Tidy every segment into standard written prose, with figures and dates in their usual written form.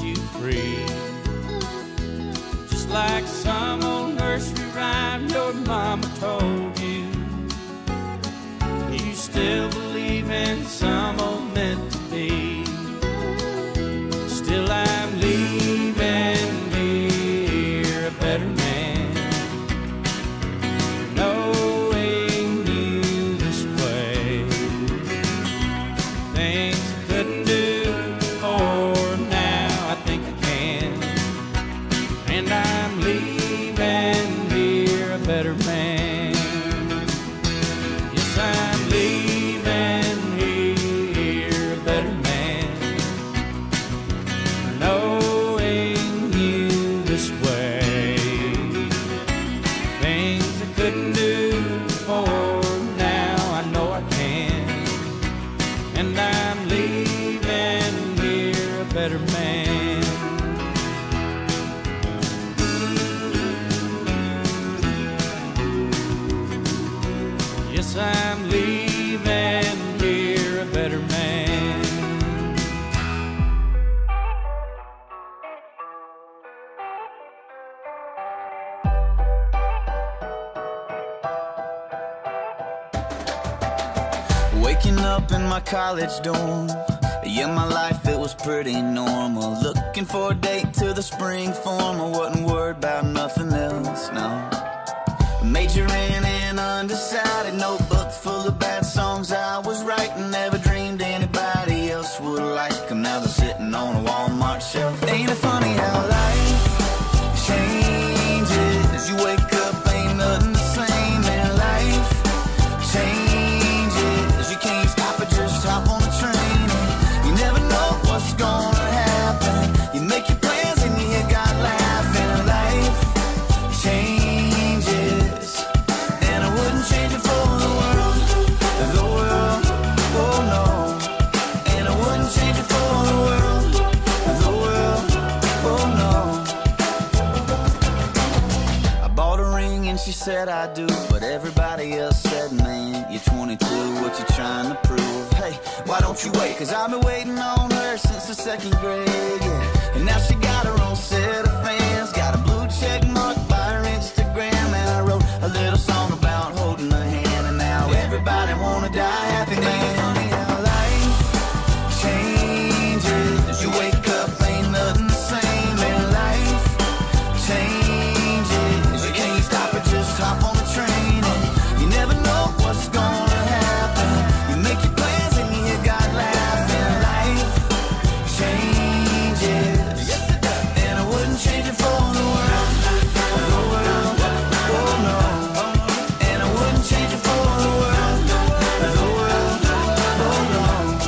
you free. Just like some old nursery rhyme your mama told you. You still believe in some old meant to be. Still I'm leaving here a better man, knowing you this way. Things I couldn't do before, now I think I can. And I'm leaving here a better man. Yes, I'm leaving here a better man, knowing you this way. Things I couldn't do before, now I know I can. And I'm leaving here a better man. Yes, I'm leaving here a better man. Waking up in my college dorm, yeah, my life, it was pretty normal. Looking for a date to the spring form, I wasn't worried about nothing else, no. Majoring in undecided, notebook full of bad songs I was writing. Never dreamed anybody else would like them. Now they're sitting on a Walmart shelf. Ain't it funny how life changes? You wake up, ain't nothing the same, and life changes. You can't stop it, just hop on the train. You never know what's gonna happen. You make your plans and you got laughing. Life changes, and I wouldn't change it for the world, oh no. And I wouldn't change it for the world, oh no. I bought a ring and she said I do, but everybody else said, man, you're 22, what you trying to prove? Hey, why don't you wait? Cause I've been waiting on her since the second grade, yeah. And now she got her own set of fans, got a blue check mark by her Instagram. And I wrote a little song about holding her hand, and now everybody wanna die happy, man. Funny how life changes. You wake up, ain't nothing the same, and life changes. You can't stop it, just hop on the train, and you never know what's gonna happen. You make your plans and you got laughing. Life changes, and I wouldn't change it for the world, oh no. And I wouldn't change it for the world, oh no.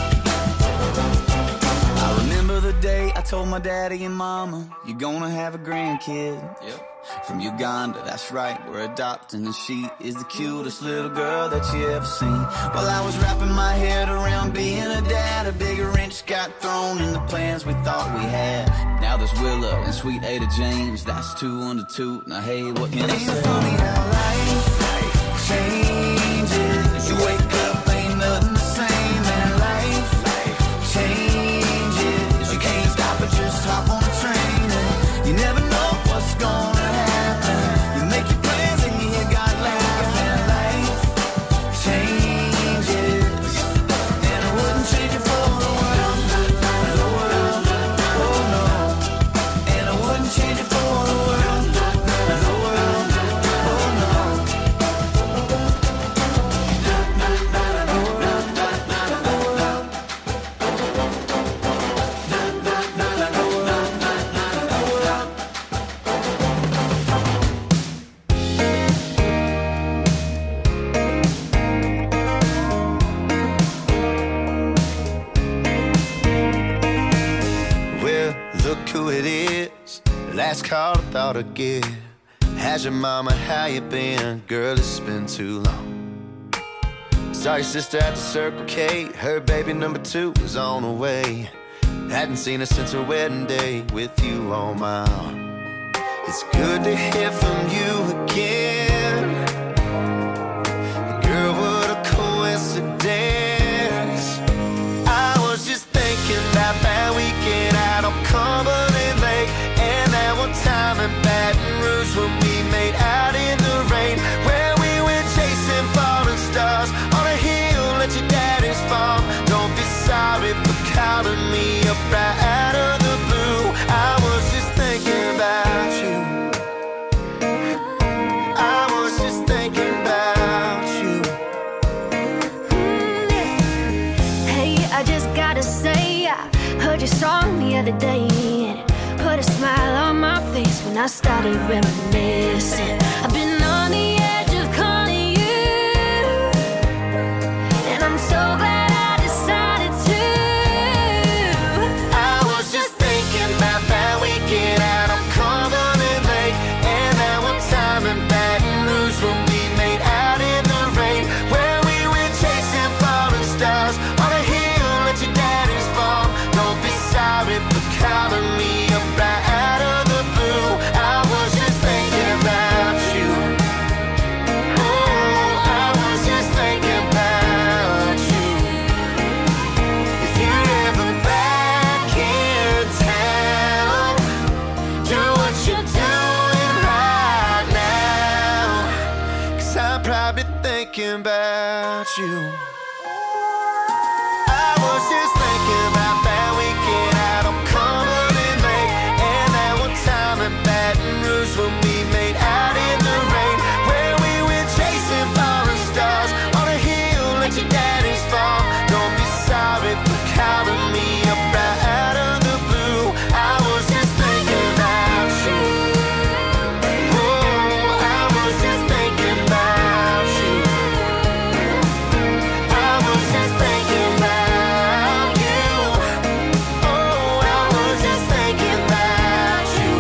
I remember the day I told my daddy and mama, you're gonna have a grandkid. Yep. From Uganda, that's right, we're adopting, and she is the cutest little girl that you ever seen. While I was wrapping my head around being a dad, a bigger wrench got thrown in the plans we thought we had. Now there's Willow and sweet Ada James, that's 2 under 2. Now hey, what can I say? Ain't it funny how life changes? You wake up, ain't nothing the same, and life changes. You can't stop it, just hop on the train, and you never know what's gonna happen. You make your plans and you got laughing. Life changes, and I wouldn't change it for the world, oh no. And I wouldn't change it for the world, oh no. Well, look who it is. Last call I thought I'd get. How's your mama, how you been? Girl, it's been too long. Saw your sister at the Circle K. Her baby number 2 was on the way. Hadn't seen her since her wedding day with you on my arm. It's good to hear from you again. Girl, what a coincidence. I was just thinking about that weekend out on Cumberland. every day, and it put a smile on my face when I started reminiscing. I've been on the edge of calling you, and I'm so glad I decided to. I was just thinking about that weekend out on Cumberland Lake, and that one time in Baton Rouge when we made out in the rain, where we went chasing falling stars on a hill at your daddy's farm. Don't be sorry for calling me up right out of the blue. I was just thinking about you. Oh, I was just thinking about you. If you're ever back in town, do what you're doing right now, 'cause I'm probably thinking about you. I was just thinking about that weekend out on Cumberland Lake, and that one time in Baton Rouge when we made out in the rain, where we went chasing falling stars on a hill at your daddy's farm. Don't be sorry for calling me up right out of the blue. I was just thinking about you. Oh, I was just thinking about you. I was just thinking about you. Oh, I was just thinking about you.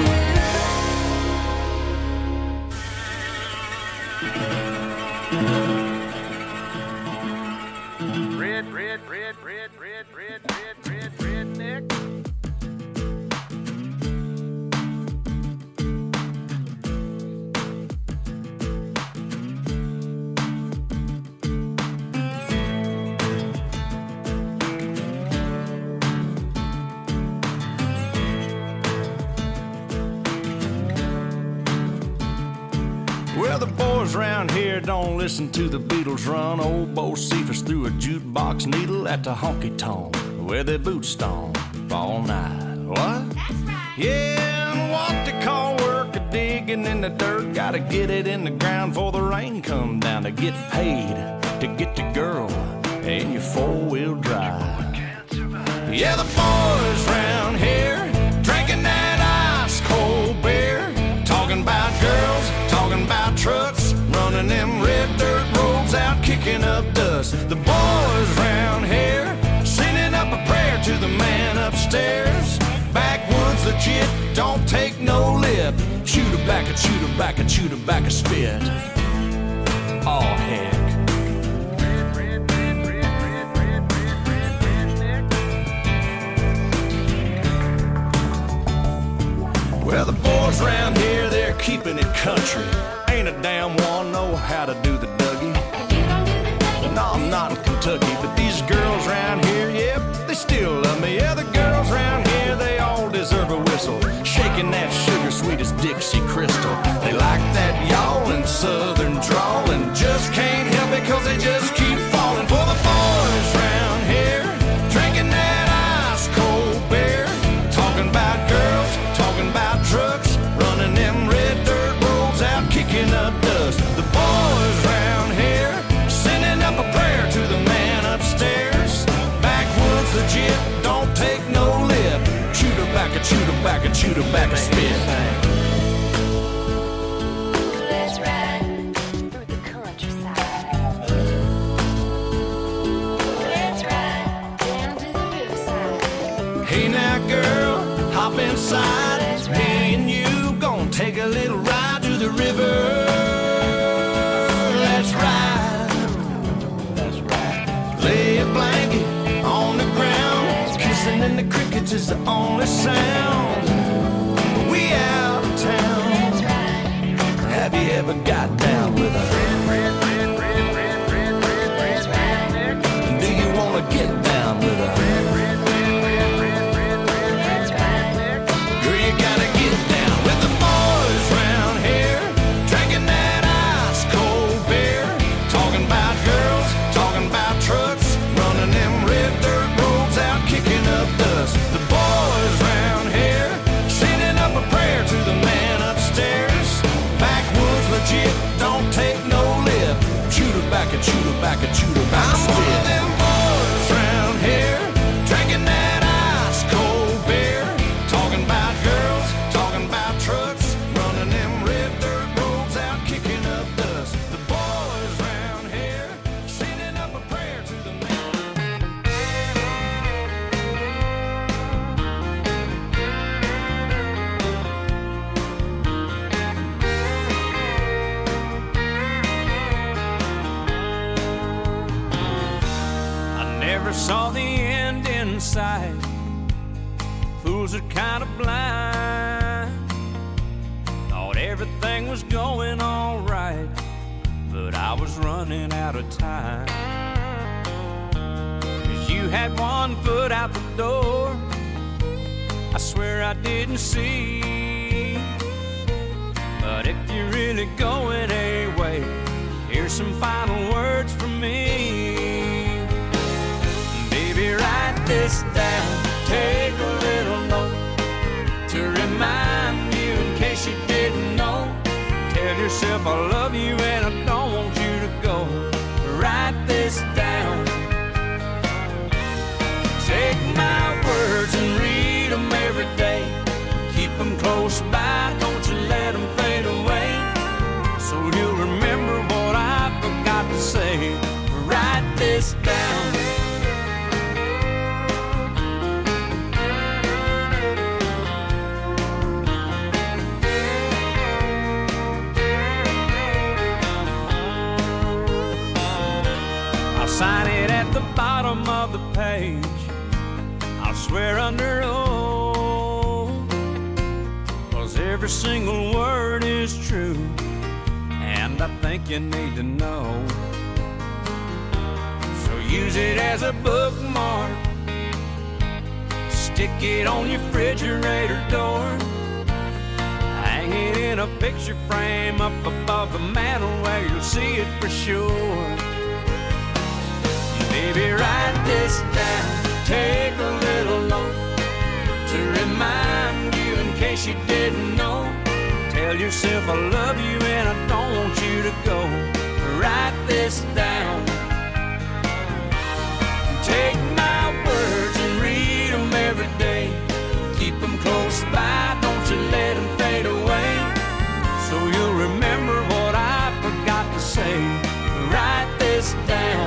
Redneck. Well, the boys around here don't listen to the Beatles run. Old Bo Cephas threw a jukebox needle at the honky-tonk where their boots stomp all night. What? That's right. Yeah, and what they call work a digging in the dirt. Gotta get it in the ground before the rain come down to get paid to get the girl in your four-wheel drive. Yeah, the boys round here drinking that ice-cold beer, talking about girls, talking about trucks, running them red dirt roads out, kicking up dust. The boys round here sending up a prayer to the man upstairs. Backwoods legit, don't take no lip. Chew tobacco, chew tobacco, chew tobacco, spit. Oh, heck. Well, the boys around here, they're keeping it country. Ain't a damn one know how to do the Dougie. No, I'm not in Kentucky, but these girls around here, yep, they still love me. Yeah, the girls around here, they all deserve a whistle. Shaking that sugar sweet as Dixie Crystal. They like that yawling southern drawl and just can't help it 'cause they just keep falling for the boys around here, drinking that ice cold beer, talking about girls, talking about trucks, running them red dirt roads out, kicking up dust. The boys round here sending up a prayer to the man upstairs. Backwoods legit, don't take no lip. Chew tobacco, chew tobacco, chew tobacco, spit. Let's ride through the countryside. Let's ride down to the riverside. Hey now girl, hop inside. Me and you gon' take a little ride to the river. Let's ride. That's right. Lay a blanket on the ground. Kissing in the crickets is the only sound. We out of town. Have you ever got down with a do you wanna get down with a girl, you gotta get down with the boys round here, drinking that ice cold beer, talking about girls, talking about trucks, running them red dirt roads out, kicking up dust. The boys round here everything was going all right, but I was running out of time. 'Cause you had one foot out the door, I swear I didn't see. But if you're really going away, here's some final words from me. Baby, write this down, take a little note to remind you in case you didn't know. Tell yourself I love you and I don't want you to go. Write this down. Take my words and read them every day. Keep them close by, don't you let them fade away. So you'll remember what I forgot to say. Write this down. Sign it at the bottom of the page. I'll swear under oath, 'cause every single word is true, and I think you need to know. So use it as a bookmark, stick it on your refrigerator door, hang it in a picture frame up above the mantel where you'll see it for sure. Baby, write this down, take a little note to remind you in case you didn't know. Tell yourself I love you and I don't want you to go. Write this down. Take my words and read them every day. Keep them close by, don't you let them fade away. So you'll remember what I forgot to say. Write this down.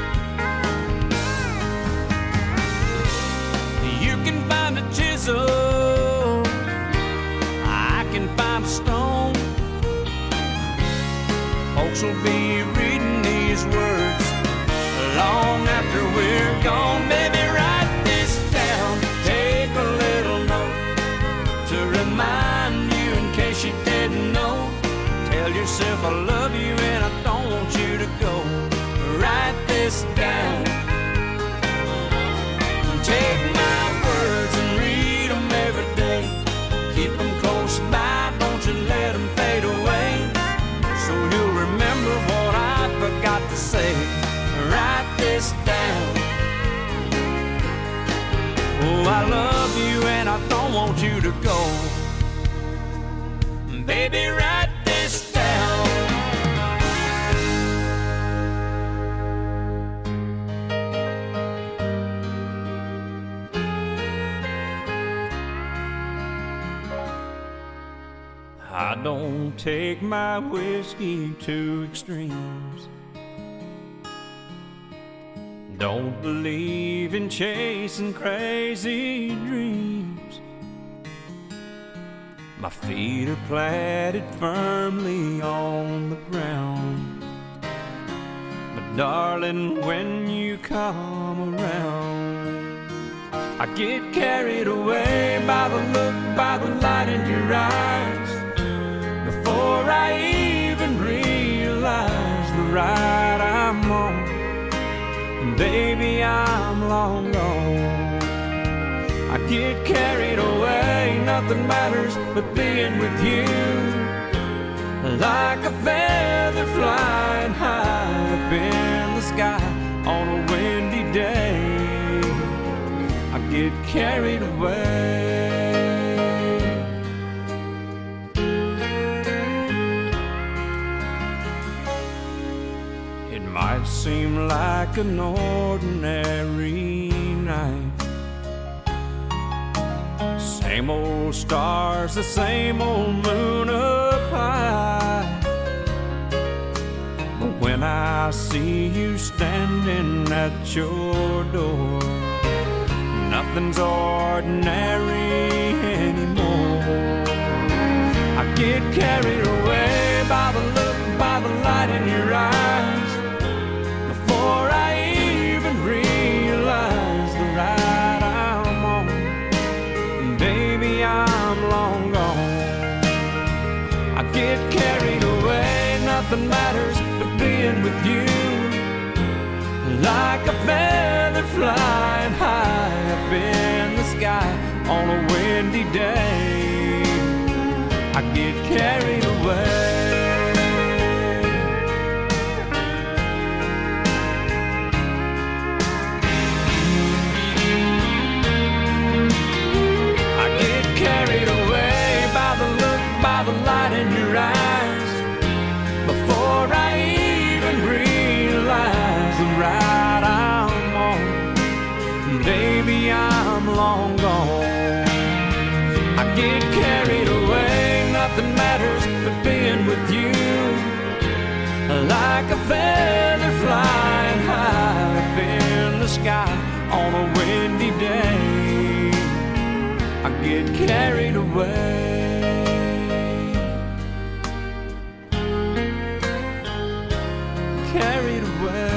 Find a chisel, I can find a stone. Folks will be reading these words long after we're gone. Baby, write this down, take a little note to remind you in case you didn't know. Tell yourself I love you and I don't want you to go. Write this down. Take my words and read them every day. Keep them close by, don't you let them fade away. So you'll remember what I forgot to say. Write this down. Oh, I love you and I don't want you to go. Baby, write this down. I don't take my whiskey to extremes. Don't believe in chasing crazy dreams. My feet are planted firmly on the ground. But darling, when you come around, I get carried away by the look, by the light in your eyes. Before I even realize the ride I'm on, baby, I'm long gone. I get carried away, nothing matters but being with you. Like a feather flying high up in the sky on a windy day, I get carried away. Might seem like an ordinary night. Same old stars, the same old moon up high. But when I see you standing at your door, nothing's ordinary anymore. I get carried away by the look, by the light in your eyes. Before I even realize the ride I'm on, baby, I'm long gone. I I get carried away, nothing matters but being with you. Like a feather flying high up in the sky on a windy day, I get carried away. I get carried away by the look, by the light in your eyes, before I even realize the ride I'm on. Baby, I'm long gone. I get carried away, nothing matters but being with you. Like a feather flying high up in the sky on a windy day, I get carried away. Carried away.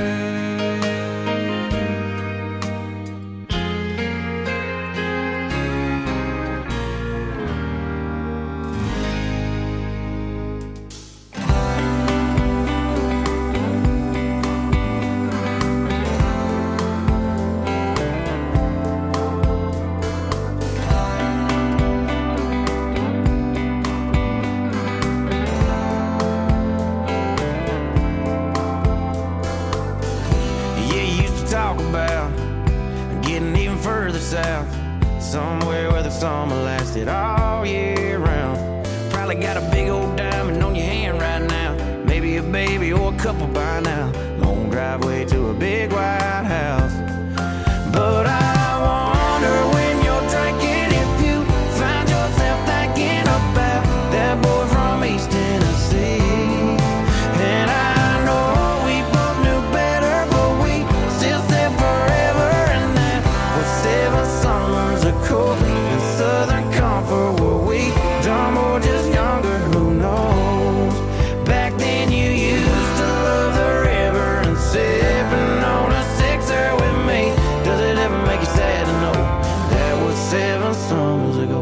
South, somewhere where the summer lasted all year round. Probably got a big old diamond on your hand right now, maybe a baby or a couple by now. Long driveway to a big white house. But I wonder when you're drinking if you find yourself thinking about that boy from East Tennessee. And I know we both knew better, but we still said forever. And that was 7 summers ago in Southern Comfort. Were we dumb or just younger? Who knows? Back then you used to love the river and sipping on a sixer with me. Does it ever make you sad to know that was 7 summers ago?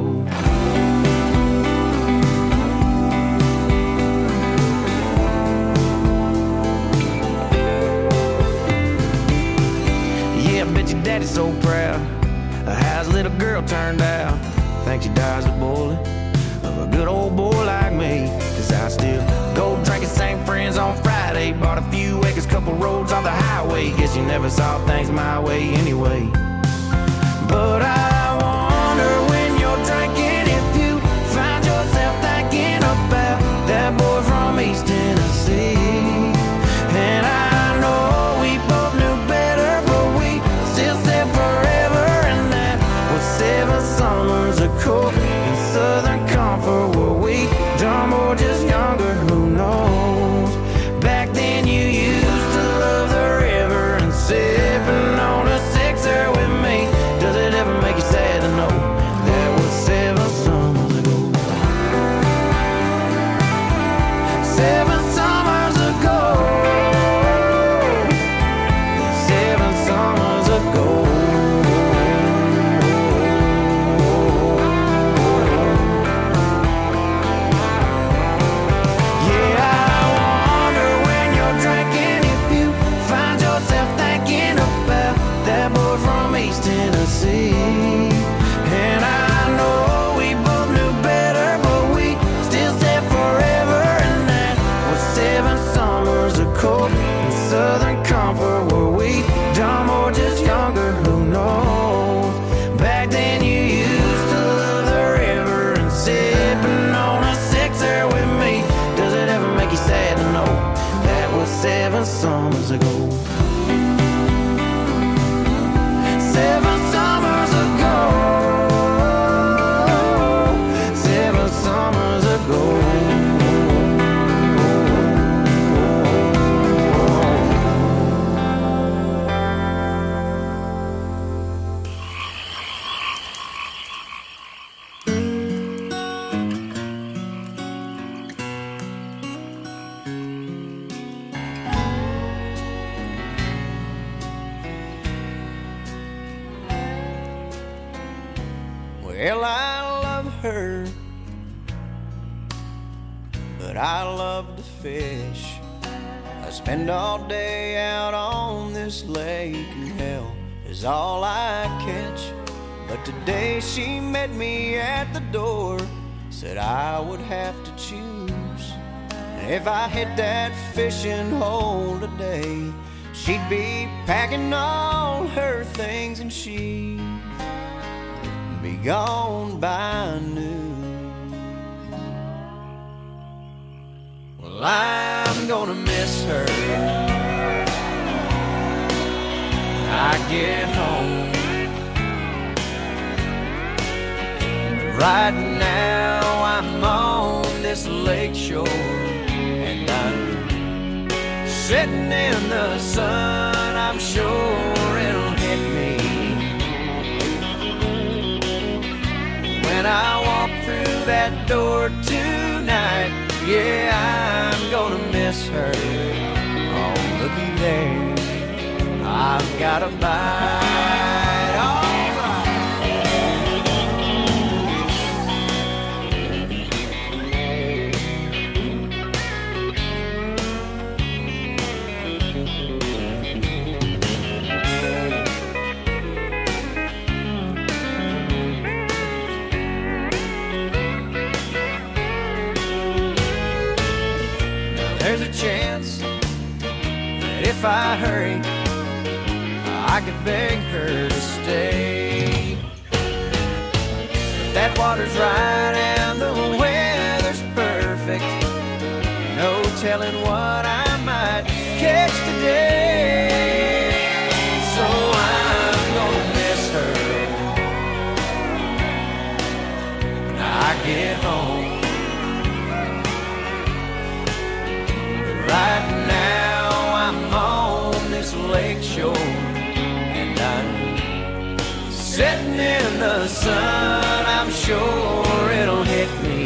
Yeah, I bet your daddy's so proud of how his little girl turned out. Think she dies a bullet of a good old boy like me. Cause I still go drinking, same friends on Friday. Bought a few acres, couple roads on the highway. Guess you never saw things my way anyway. But I wonder when you're drinking if you find yourself thinking about that boy from East Tennessee. And I know we both knew better, but we still said forever. And that was 7 summers ago in Southern Comfort. Were we dumb or just younger? Who knows? Back then you used to love the river and sipping on a sixer with me. Does it ever make you sad to know that was 7 summers ago? 7 summers ago. 7 summers ago. Yeah, I wonder when you're drinking if you find yourself thinking about that boy from East Tennessee. And I know we both knew better, but we still said forever. And that was 7 summers ago in Southern Comfort. Were we dumb or just younger? Who knows? Back then you used to love the river and sipping on a sixer with me. Does it ever make you sad to know that was 7 summers ago? 7 summers ago. 7 summers ago. but I love to fish. I spend all day out on this lake, and hell is all I catch. But today she met me at the door, said I would have to choose. And if I hit that fishing hole today, she'd be packing all her things and she'd be gone by noon. Well, I'm gonna miss her when I get home. Right now I'm on this lake shore, and I'm sitting in the sun. I'm sure it'll hit me when I walk through that door tonight. Yeah, I'm gonna miss her. Oh, looky there, I've got a bite. All right. There's a chance that if I hurry, I could beg her to stay. But that water's right and the weather's perfect. No telling what I might catch today. So I'm gonna miss her when I get home. Right now I'm on this lake shore, and I'm sitting in the sun. I'm sure it'll hit me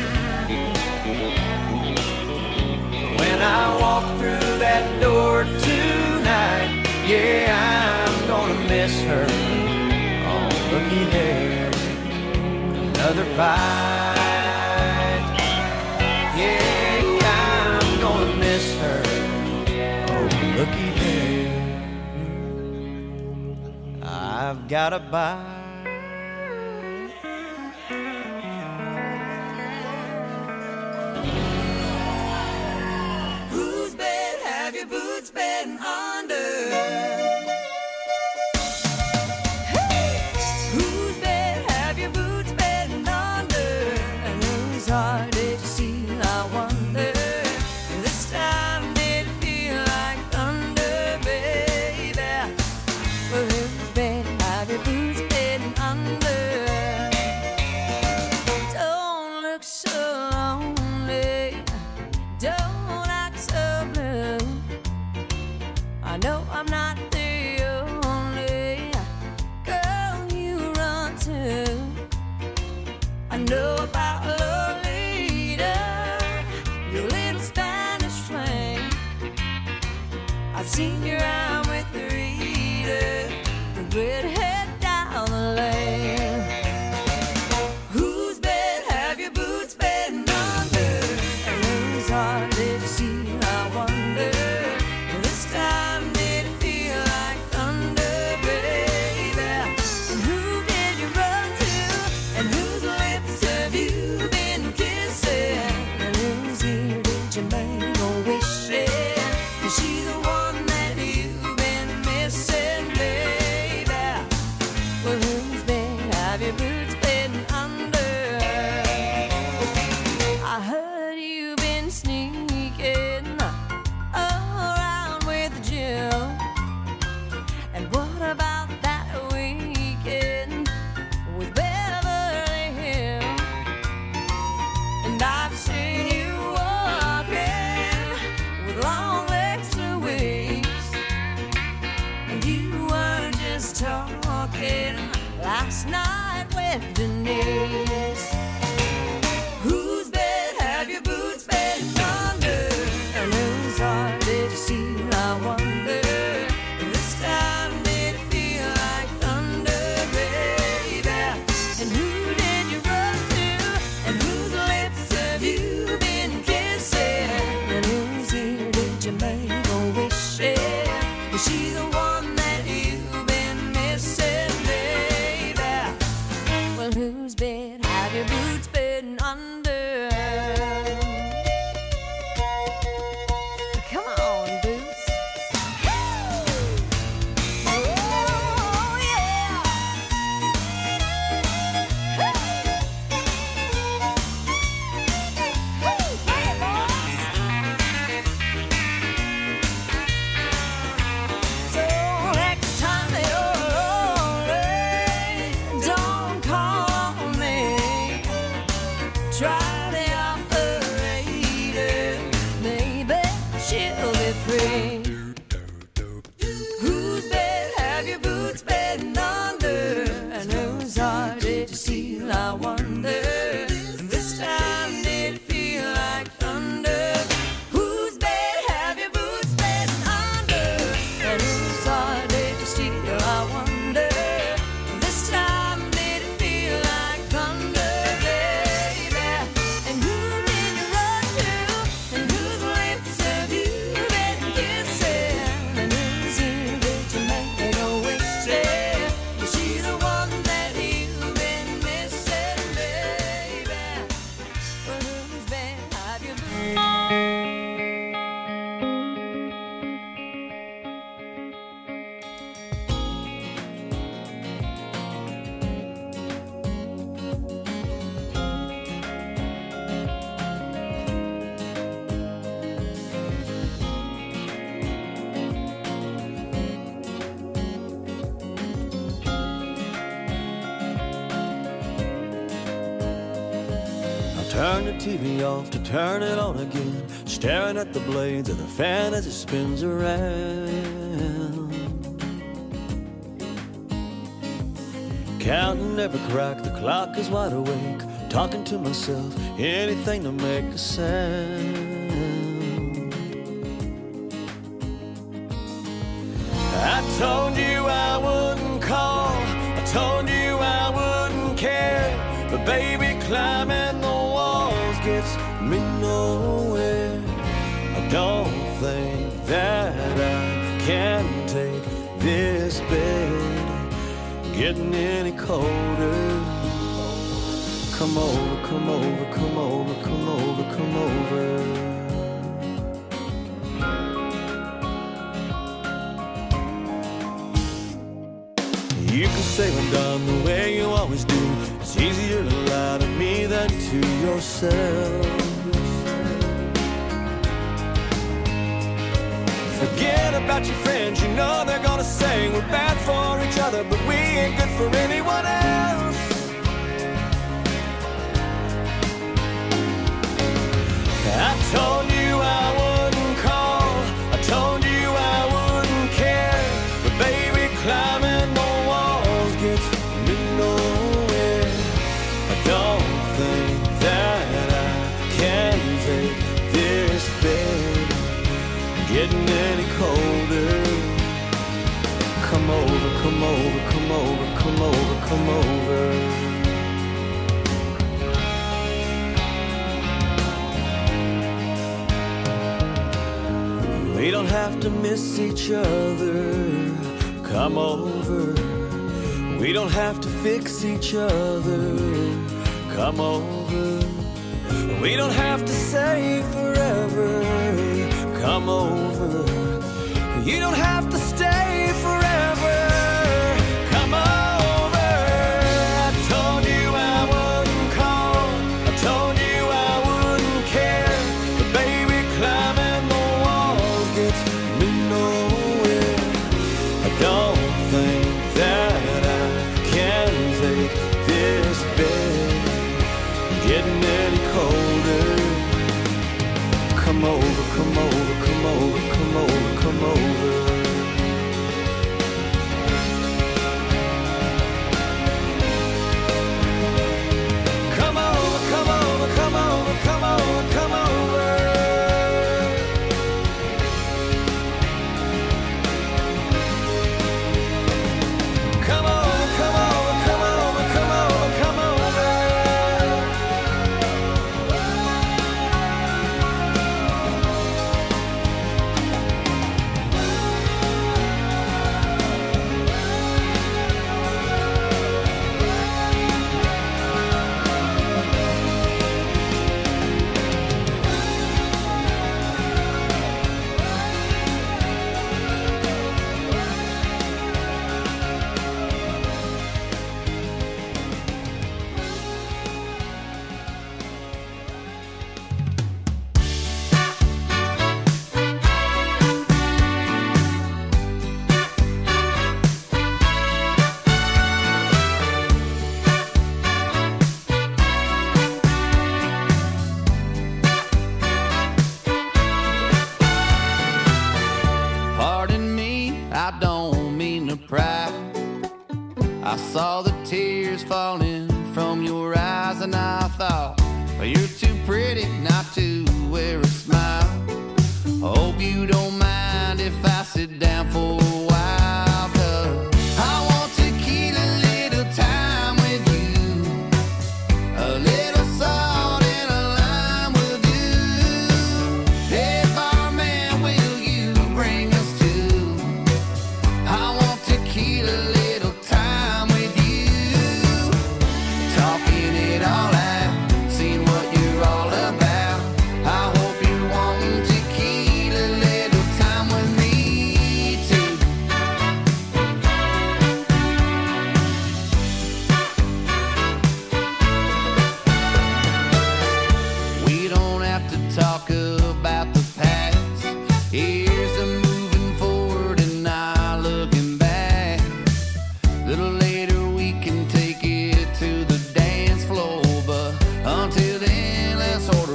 when I walk through that door tonight. Yeah, I'm gonna miss her. Oh, looky there, another bite. Yeah, I'm gonna miss her. Oh, looky there, I've got a bite. Whose bed have your boots been under? Whose bed have your boots been under? And whose heart did you steal, I wonder? This time did it feel like thunder, baby? Well, whose bed have your boots been under? Don't look so lonely, don't act so blue. I know I'm not the only girl you run to. I know about Lolita, your little Spanish flame. I've seen you out with Rita, the redhead down the lane. Whose bed have your boots been under? And whose heart did you steal, I wonder? This time did it feel like thunder, baby? And who did you run to? And whose lips have you been kissing? And whose ear did you make a wish in? Is she the one that you've been missing, baby? Well, whose bed have your boots been under? I heard you've been sneaking around with Jill. And what about that weekend with Beverly Hills? And I've seen you walking with long legs to waist. And you weren't just talking last night with Denise. Whose bed have your boots been under? And whose heart did you steal, I wonder? This time did it feel like thunder, baby? And who did you run to? And whose lips have you been kissing? try the operator. Maybe she'll be free. Whose bed have your boots been under? And whose heart did you steal, I wonder? And this time did it feel like thunder? Whose bed have your boots been under? And whose heart did you steal, I wonder? And this time did it feel like thunder, baby? And who did you run to? And whose lips have you been kissing? And whose ear did you make a wish in? Is she the one that you've been missing, baby? Well, whose bed have you been? Turn the TV off to turn it on again, staring at the blades of the fan as it spins around. Counting every crack, the clock is wide awake, talking to myself, anything to make a sound. I told you I wouldn't call, I told you I wouldn't care, but baby, climbing the walls gets me nowhere. I don't think that I can take this bed getting any colder. Come over, come over, come over, come over, come over. You can say I'm done the way you always do. It's easier to lie to me than to yourself. Forget about your friends, you know they're gonna say we're bad for each other, but we ain't good for anyone else. I told you I wouldn't call, I told you I wouldn't care, but baby, climbing the walls gets me nowhere. I don't think that I can take this bed getting any colder. Come over, come over, come over, come over, come over. We don't have to miss each other. Come over. We don't have to fix each other. Come over. We don't have to say forever. Come over. You don't have to stay forever. Come over. I told you I wouldn't call, I told you I wouldn't care, but baby, climbing the walls gets me nowhere. I don't think that I can take this bed getting any colder. Come over, come over, come over, come over, come over. Come over, come over, come over, come over, come over. Come over, come over, come over, come over, come over.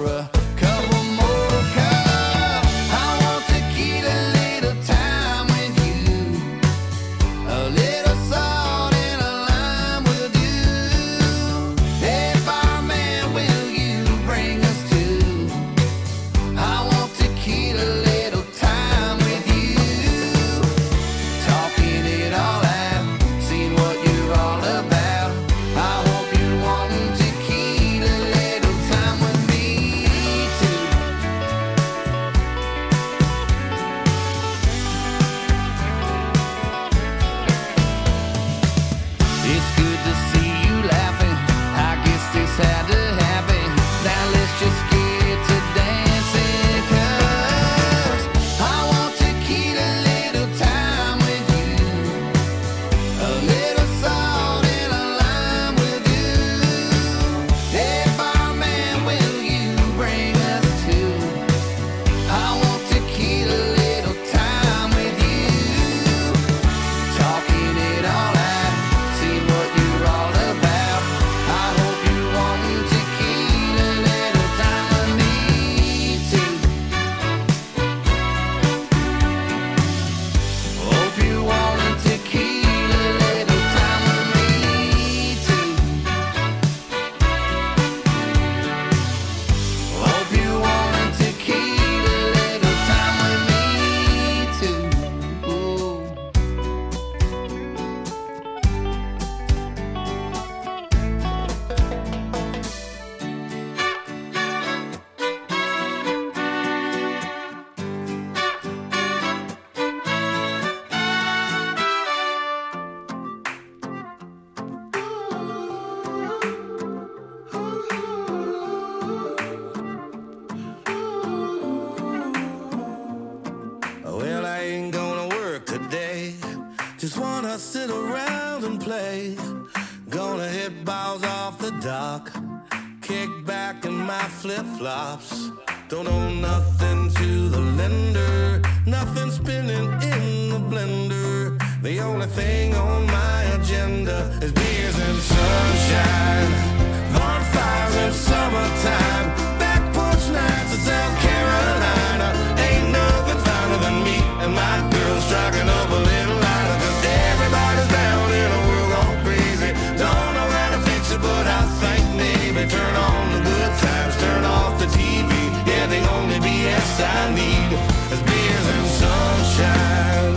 a couple more cups. I want tequila, little time with you. A little salt and a lime will do. Hey, barman, will you bring us two? I want tequila, little time with you. Talking it all out, seeing what you're all about. I hope you're wanting tequila, little time with me too. It's good to see you laughing. I guess this had to happen. Now let's just get to dancing, 'cause I want tequila, little time with you. A little salt and a lime will do. Hey, barman, will you bring us two? I want tequila, little time with you. Talking it all out, seeing what you're all about. I hope you're wanting tequila, little time with me too. Hope you're wanting tequila, little time with me too. Hope you're wanting tequila, little time with me too. Ooh. Well, I ain't gonna work today. Just wanna sit around and play. Gonna hit balls off the dock. Kick back in my flip-flops. Don't owe nothing to the lender. Nothing spinning in the blender. The only thing on my agenda is beers and sunshine. Bonfires in summertime. Back porch nights in South Carolina. Ain't nothing finer than me and my girl striking up a little lighter. 'Cause everybody's down in a world gone crazy. Don't know how to fix it, but I think maybe turn on the good times, turn off the TV. Yeah, the only BS I need is beers and sunshine.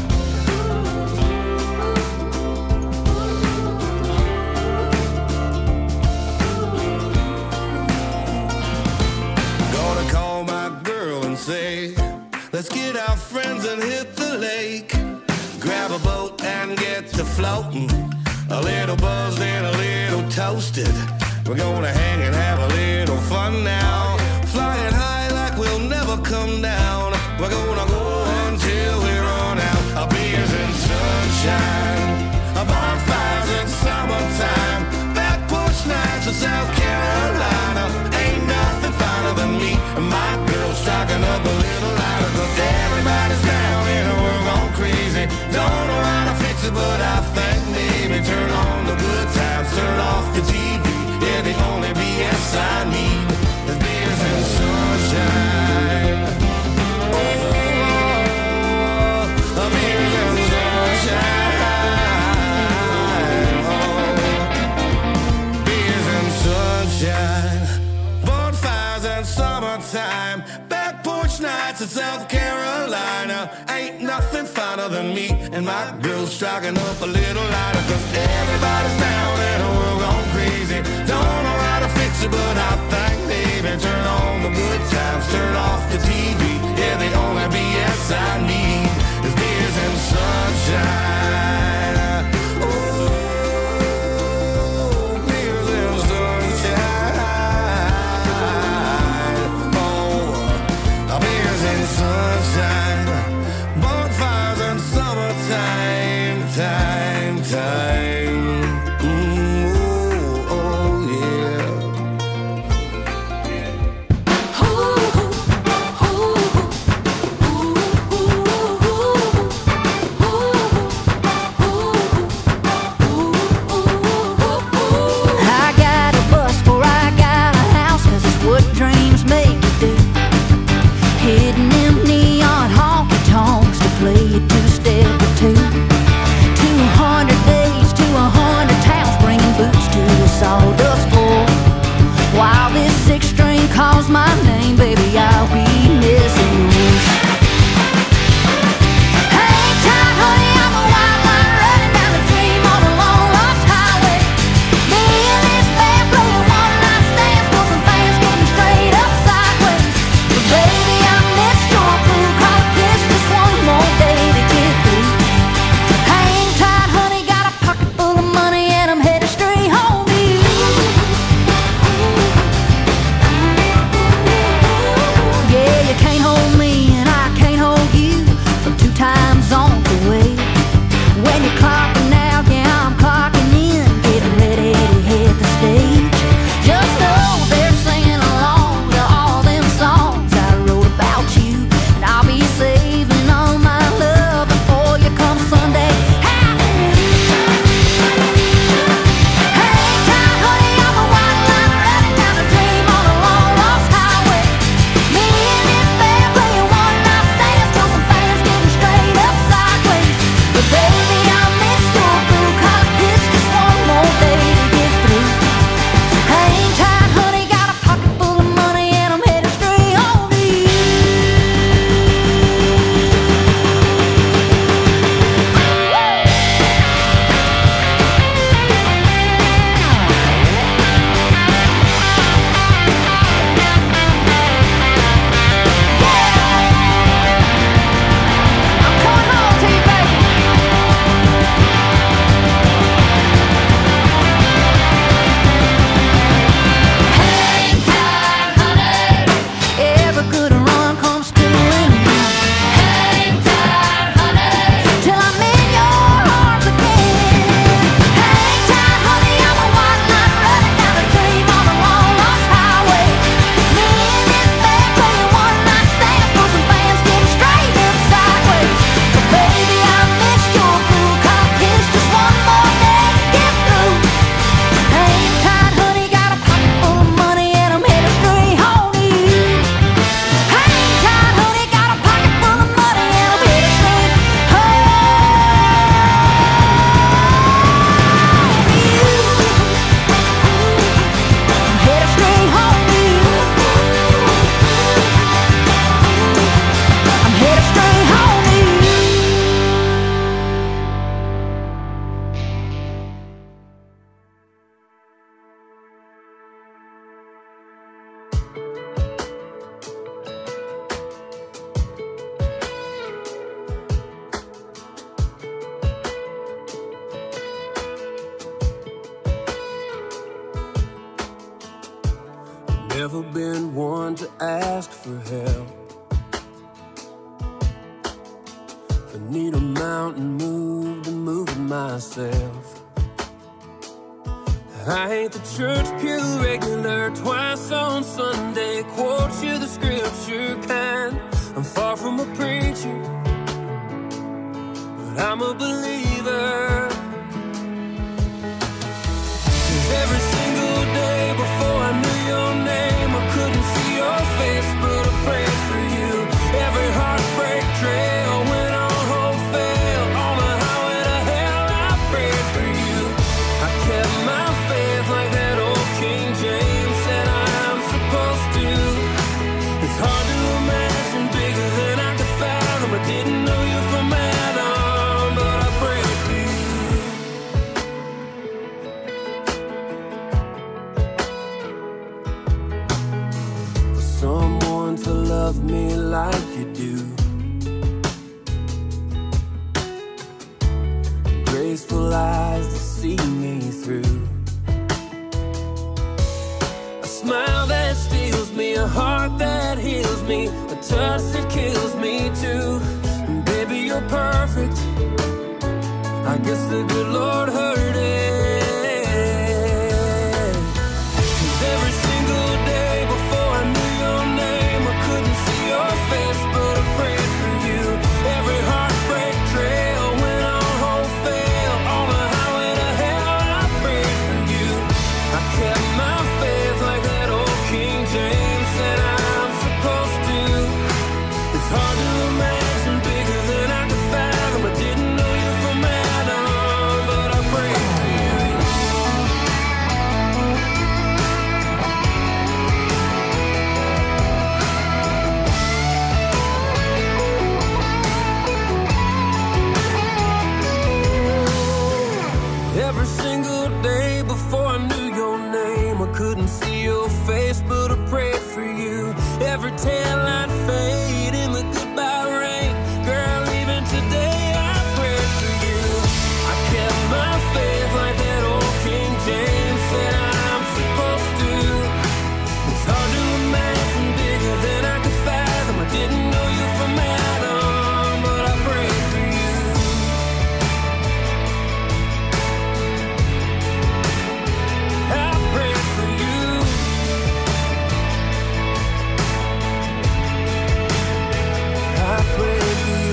Gonna call my girl and say, let's get our friends and hit the lake. Grab a boat and get to floating. A little buzzed and a little toasted. We're gonna hang and have a little fun now. Flying high like we'll never come down. We're gonna go until we run out. Our beers and sunshine. Our bonfires in summertime. Back porch nights in South Carolina. Ain't nothing finer than me and my girl striking up a little lighter. 'Cause everybody's down in a world gone crazy. Don't know how to fix it, but I think maybe turn on the good times, turn off the TV. Yeah, the only BS I need is beers and sunshine. Oh, beers and sunshine. Oh, beers and sunshine. Bonfires and summertime. Back porch nights in South Carolina. Ain't nothing finer than me and my girl striking up a little lighter. 'Cause everybody's down in a world gone crazy. Don't know how to fix it, but I think maybe turn on the good times, turn off the TV. Yeah, the only BS I need is beers and sunshine. Oh, beers and sunshine. Oh, beers and sunshine. Bonfires and summertime, time, time. Oh, oh, yeah. been one to ask for help. If I need a mountain moved, I'm moving myself. I ain't the church pew regular, twice on Sunday, quote you the scripture kind. I'm far from a preacher, but I'm a believer. 'Cause every single day before I knew your name, I couldn't see your face, but I prayed for you. Every heartbreak trail went on hope fail. On the highway to hell, I prayed for you. I kept my faith like that old King James said I'm supposed to. It's hard to imagine bigger than I could fathom. I didn't know you from Adam, but I prayed for you. For someone to love me like you do, graceful eyes to see me through, a smile that steals me, a heart that heals me, a touch that kills me too. And baby, you're perfect. I guess the good Lord heard it. 'Cause every single day before I knew your name, I couldn't see your face, but I prayed for you. Every heartbreak trail went on hope fail. On the highway to hell, I prayed for you. I kept my faith like that old King James said I'm supposed to. It's hard to imagine bigger than I could fathom. I didn't know you from Adam, but I prayed for you. Every single day before I knew your name, I couldn't see your face, but I prayed for you. Every taillight fade in the goodbye rain, girl, even today I prayed for you. I kept my faith like that old King James said I'm supposed to. It's hard to imagine bigger than I could fathom. I didn't know you from Adam, but I prayed for you. I prayed for you. I prayed for you.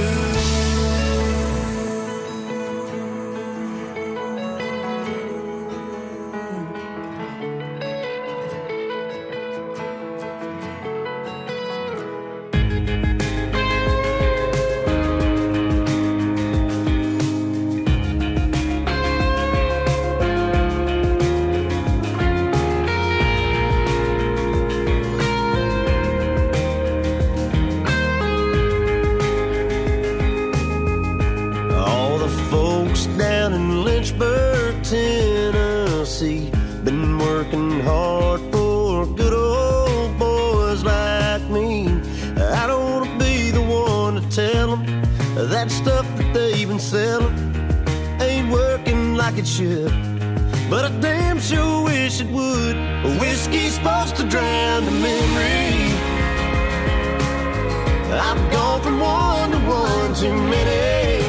All the folks down in Lynchburg, Tennessee, been working hard for good old boys like me. I don't want to be the one to tell them that stuff that they've been selling ain't working like it should, but I damn sure wish it would. Whiskey's supposed to drown the memory. I've gone from one to one too many.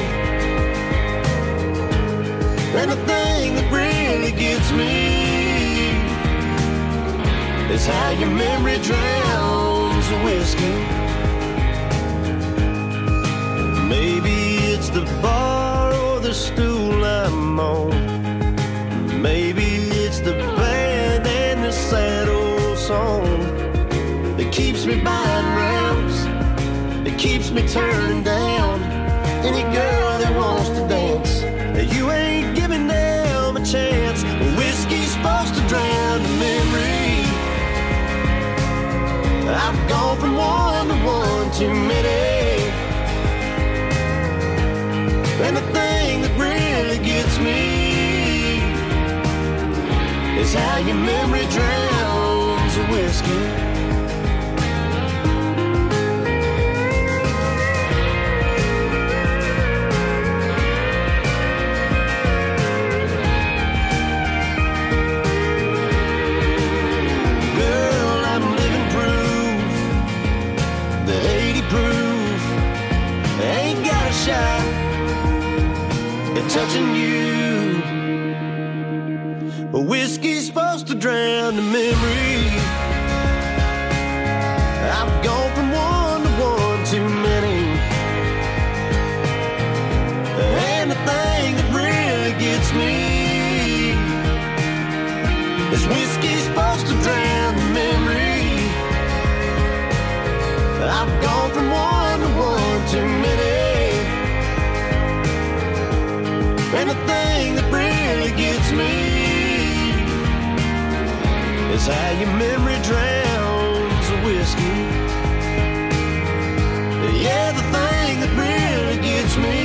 And the thing that really gets me is how your memory drowns the whiskey. Maybe it's the bar or the stool I'm on. Maybe it's the band and the sad old song that keeps me buying rounds, that keeps me turning down any girl that wants to dance. You ain't giving them a chance. Whiskey's supposed to drown the memory. I've gone from one to one too many. And the thing that really gets me is how your memory drowns the whiskey. Girl, I'm living and touching you. Whiskey's supposed to drown the memory. I've gone from one to one too many. And the thing that really gets me is whiskey's supposed to drown the memory. I've gone from one to one too many. And the thing that really gets me is how your memory drowns the whiskey. Yeah, the thing that really gets me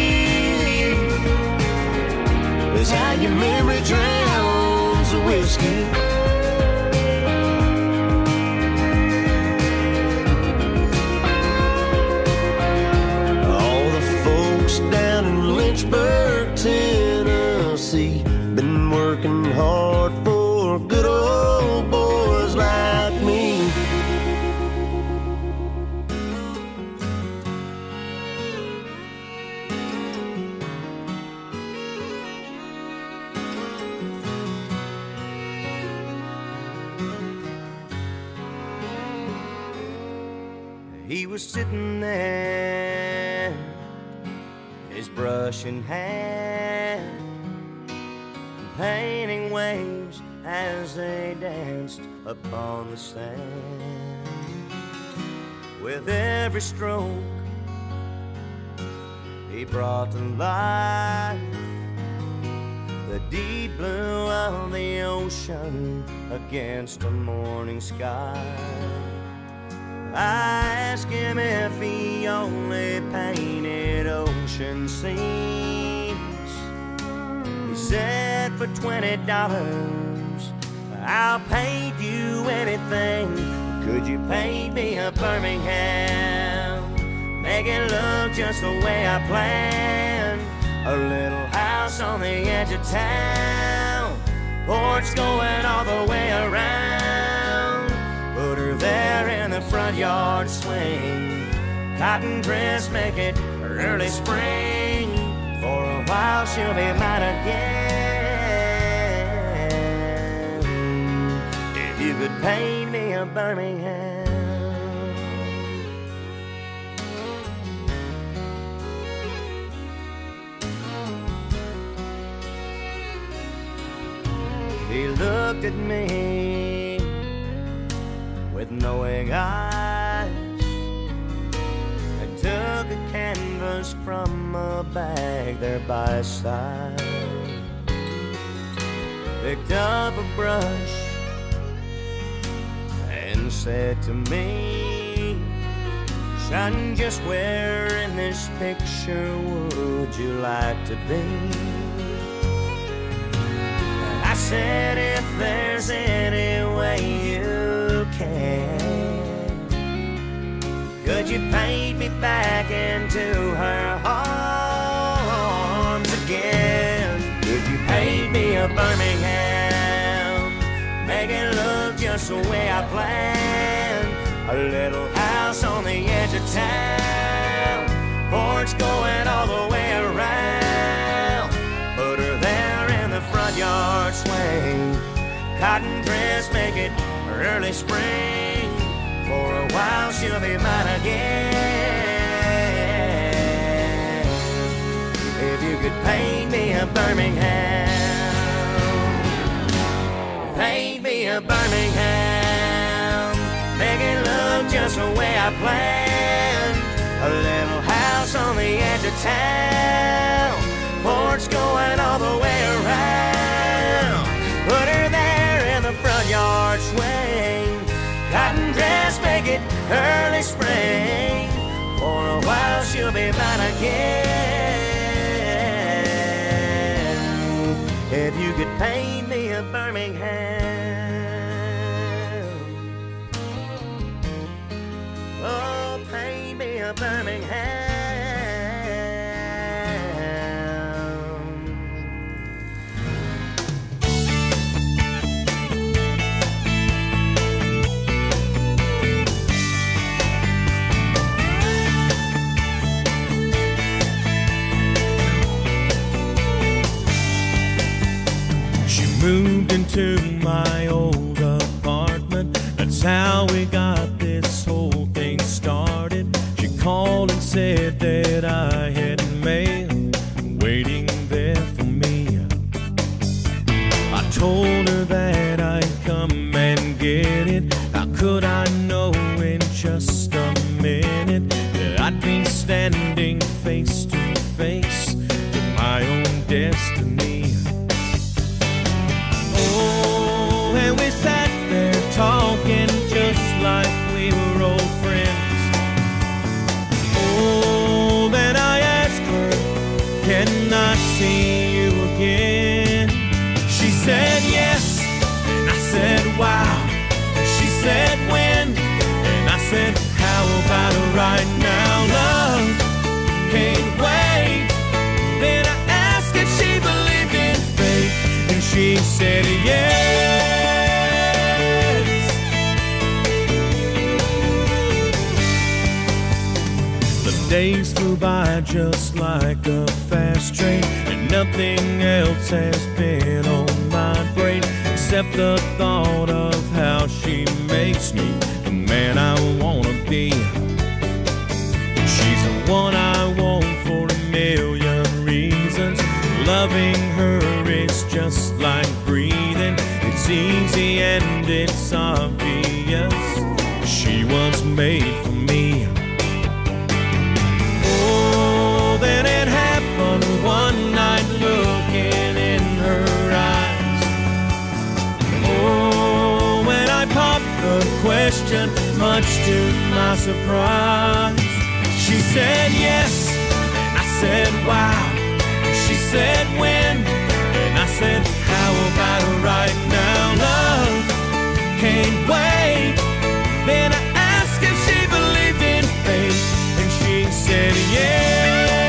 is how your memory drowns the whiskey. All the folks down in Lynchburg, Tennessee, been working hard for good old boys like me. He was sitting there, his brush in hand, painting waves as they danced upon the sand. With every stroke, he brought to life the deep blue of the ocean against a morning sky. I asked him if he only painted ocean scenes. He said, for $20, I'll paint you anything. Could you paint me a Birmingham? Make it look just the way I planned. A little house on the edge of town, porch going all the way around. Put her there in the front yard swing. Cotton dress, make it early spring. For a while she'll be mine again. If you could paint me a Birmingham. He looked at me with knowing eyes and took a canvas from a bag there by his side. Picked up a brush and said to me, son, just where in this picture would you like to be? I said, if there's any way you can, could you paint me back into her arms again? Could you paint me a Birmingham? Make it look just the way I planned. A little house on the edge of town, porch going all the way around. Put her there in the front yard swing. Cotton dress, make it early spring. For a while she'll be mine again. If you could paint me a Birmingham, paint me a Birmingham. Make it look just the way I planned. A little house on the edge of town, porch going all the way around. Put her there in the front yard swing. Cotton dress, make it early spring. For a while she'll be mine again. If you could paint me a Birmingham, oh, paint me a Birmingham. to my old apartment. That's how we got this whole thing started. She called and said that I had mail waiting there for me. I told her that I'd come and get it. How could I know in just a minute that I'd be standing face to face with my own destiny? Oh, and we sat there talking just like we were old friends. Oh, then I asked her, can I see you again? She said yes, and I said wow. She said when, and I said how about right now? Love can't wait. Then I asked if she believed in fate, and she said yes. The days flew by just like a fast train, and nothing else has been on my brain except the thought of how she makes me the man I wanna be. She's the one I want for a million reasons. Loving her is just like breathing. It's easy and it's obvious. She was made for me. Oh, then it happened one night looking in her eyes. Oh, when I popped the question, much to my surprise, she said yes, and I said wow. She said when, and I said how about right now? Love can't wait. Then I asked if she believed in fate, and she said yes.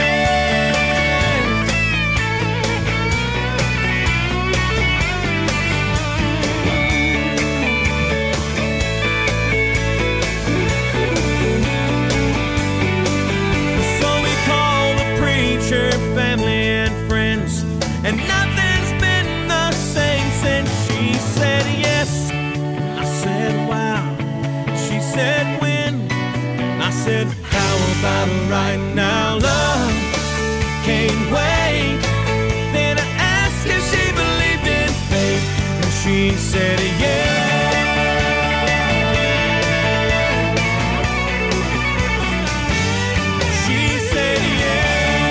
So we called the preacher, family and friends, and nothing's been the same since she said yes. I said wow. She said when, I said how about right now? Love can't wait. Then I asked if she believed in fate, and she said yes. She said yes.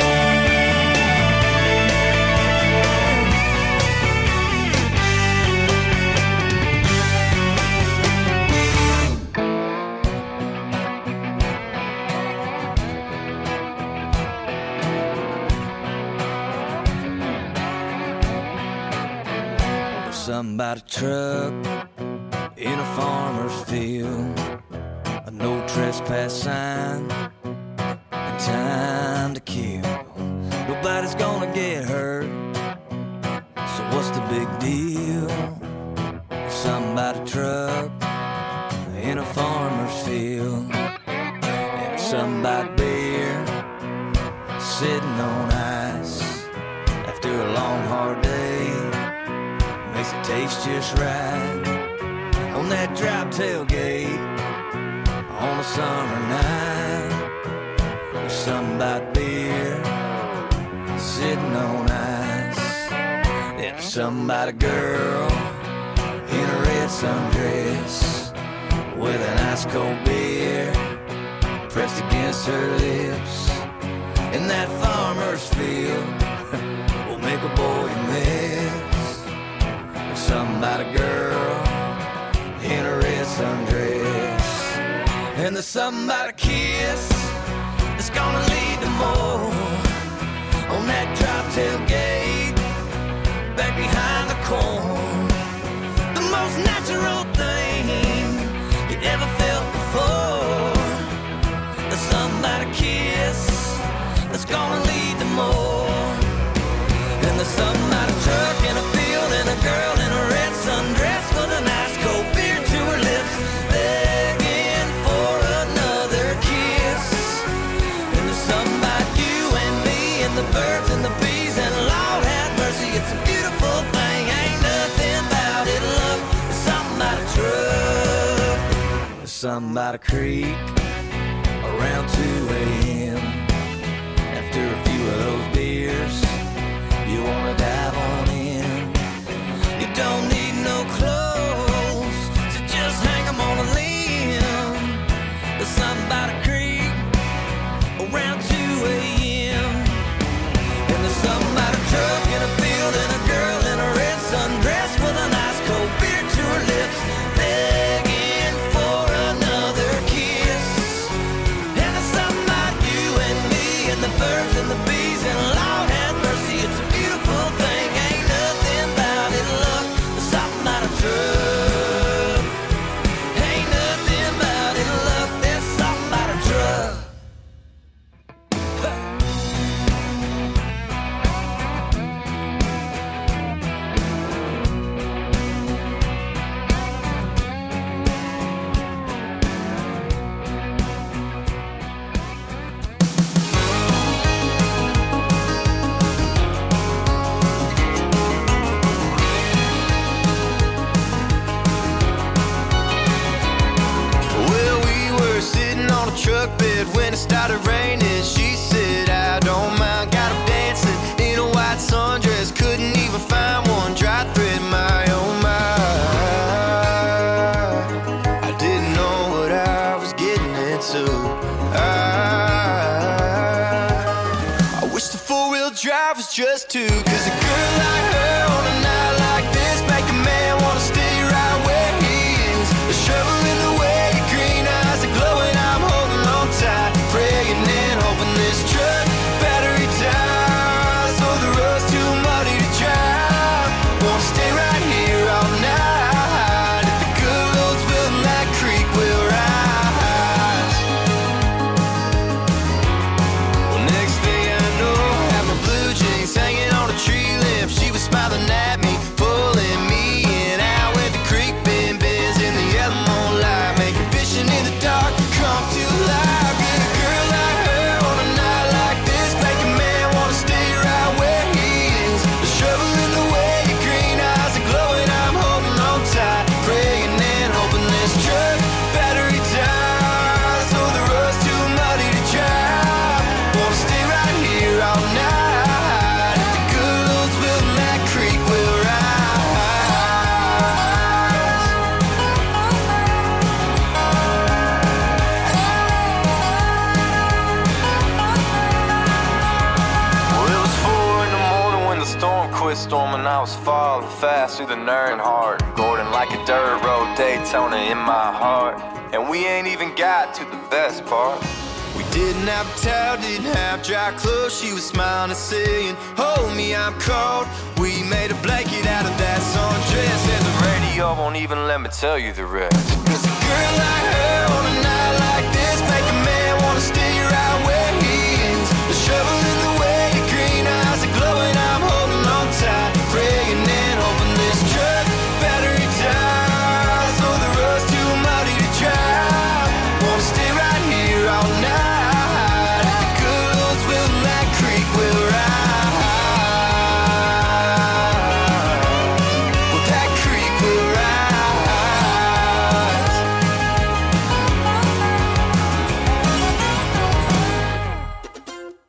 Something about a truck in a farmer's field, a no trespass sign, and time to kill. Nobody's gonna get hurt, so what's the big deal? Something about a truck in a farmer's field, and something about beer sitting on ice after a long hard day. Makes it taste just right on that drop tailgate on a summer night. There's something about beer sitting on ice. There's something about a girl in a red sundress with an ice cold beer pressed against her lips. In that farmer's field will make a boy miss. Something about a girl in a red sundress, and there's something about a kiss that's gonna lead to more on that drop tailgate back behind the corn. The most natural thing you ever felt before. There's something about a kiss that's gonna lead to more, and there's something about a truck in a field and a girl in a red sundress with an ice cold beer to her lips, begging for another kiss. And there's something about you and me and the birds and the bees, and Lord have mercy, it's a beautiful thing. Ain't nothing something by the creek around 2 a.m. After a few of those beers, you wanna dive on in. You don't need no clothes, so just hang 'em on a limb. There's something by the creek around 2 a.m. And there's something by the truck in a field and a girl in a red sundress with an ice cold beer to her lips, begging for another kiss. And there's something about you and me and the birds and the bees, and Lord have mercy, it's a beautiful thing. Ain't nothing about it luck. There's something about a truck. Ain't nothing about it luck. There's something about a truck. Well, we were sitting on a truck bed when it started raining. She said, I don't mind. Got him dancing in a white sundress. Couldn't even find one dry thread, my oh my. I didn't know what I was getting into. I wish the four-wheel drive was just two, 'cause a girl like her on a night like this make a man wanna stay right where he is. The shovel in the way, your green eyes are glowing. I'm holding on tight, praying and hoping this truck battery dies, or the road's too muddy to drive. Wanna stay right here all night. If the good Lord's willing, that creek will rise. Well, next thing I know, I have my blue jeans hanging on a tree limb. She was smiling at me, pulling me in, out where the creek bends in the yellow moonlight, making fishing in the dark come to life. Yeah, a girl like her on a night like this make a man wanna stay right where he is. The shovel in the way, your green eyes are glowing. I'm holding on tight, praying and hoping this truck battery dies, or the road's too muddy to drive. Wanna stay right here all night. If the good Lord's willing, that creek will rise. Well, it was 4 in the morning when the storm quit storming. I was falling fast through the Earnhardt Gordon like a dirt road Daytona in my heart. And we ain't even got to the best part. We didn't have a towel, didn't have dry clothes. She was smiling and saying, hold me, I'm cold. We made a blanket out of that sundress, and the radio won't even let me tell you the rest. 'Cause a girl like her